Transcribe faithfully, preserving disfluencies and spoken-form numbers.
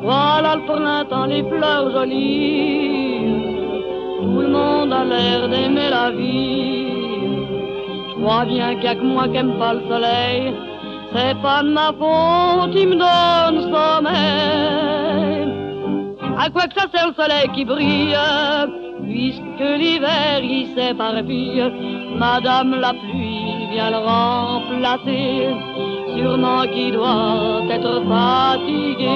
Voilà le printemps, les fleurs jolies, tout le monde a l'air d'aimer la vie. Je crois bien qu'il y a que moi qui aime pas le soleil, c'est pas de ma faute, il me donne sommeil. À quoi que ça sert le soleil qui brille, puisque l'hiver il s'éparpille. Madame la pluie vient le remplacer, sûrement qu'il doit être fatigué.